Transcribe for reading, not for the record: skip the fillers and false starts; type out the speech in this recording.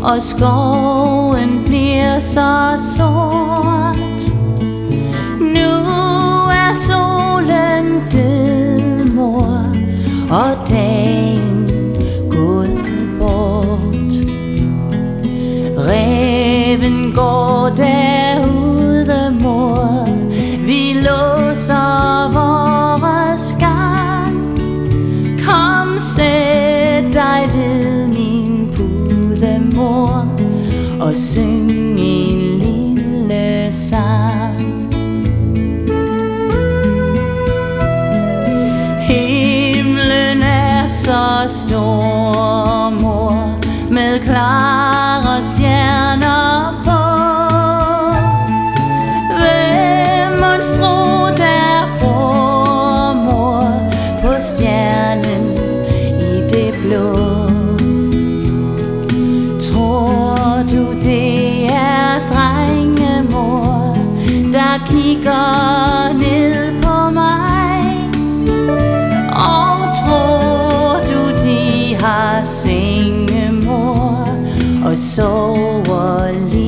og skoven bliver så sort. Nu er solen død, mor, og dagen gået bort. Ræven går derude, mor, vi låser vores gang. Kom, sæt dig ved min pude, mor, og syng en lille sang. Himlen er så stor, mor, med klare stjerner på. Hvem monstro der bor, mor, på stjernen i det blå? Tror du det er drengemor, der kigger ned på mig? Og tror du de har sengemor og sover lige?